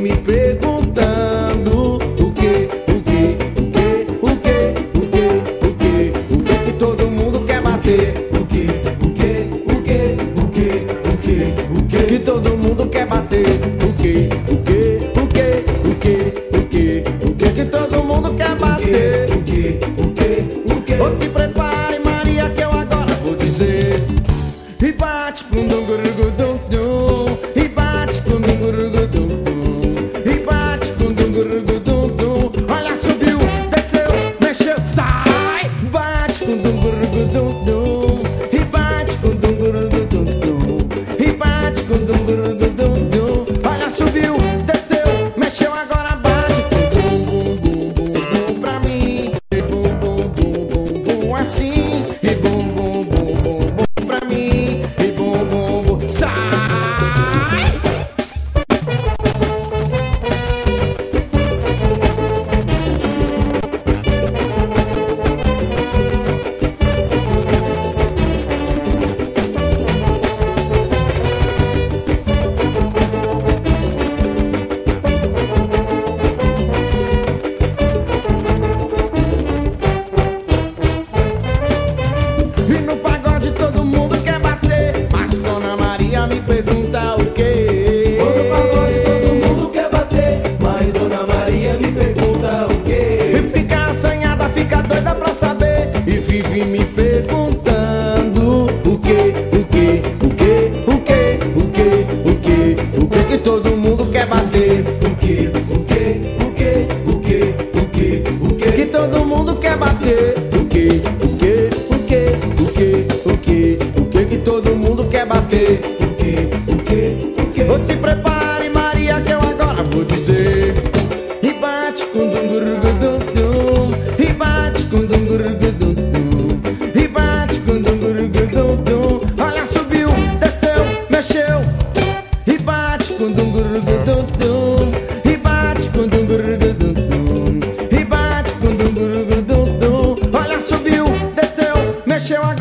me perguntando o que todo mundo quer bater. O que todo mundo quer bater. O que todo mundo quer bater. Ou se prepare, Maria, que eu agora vou dizer. E bate com dum-gurugudum-dum, e bate com dum-gurugudum-dum, e bate com dum-gurugudum-dum. Olha, subiu, desceu, mexeu, sai. Bate com dum-gurugudum-dum, e bate com dum-gurugudum-dum, e bate com dum-gurugudum-dum. Olha, subiu, desceu, mexeu, agora bate com bum-bum-bum-bum-bum pra mim. E bum-bum-bum-bum-bum assim, e bum-bum-bum-bum-bum pra mim. E bum-bum-bum, sai. E no pagode todo mundo quer bater, mas Dona Maria me pergunta o quê? No pagode todo mundo quer bater, mas Dona Maria me pergunta o quê? E fica assanhada, fica doida pra saber, e vive me perguntando o que todo mundo quer bater. O que Todo mundo quer bater. O que todo mundo quer bater. Ou se prepare, Maria, que eu agora vou dizer. E bate com dum-gurugudum-dum, e bate com dum-gurugudum-dum, e bate com dum-gurugudum-dum. Olha, subiu, desceu, mexeu, e bate com dum-gurugudum-dum, e bate com dum-gurugudum-dum, e bate com dum-gurugudum-dum. Olha, subiu, desceu, mexeu agora.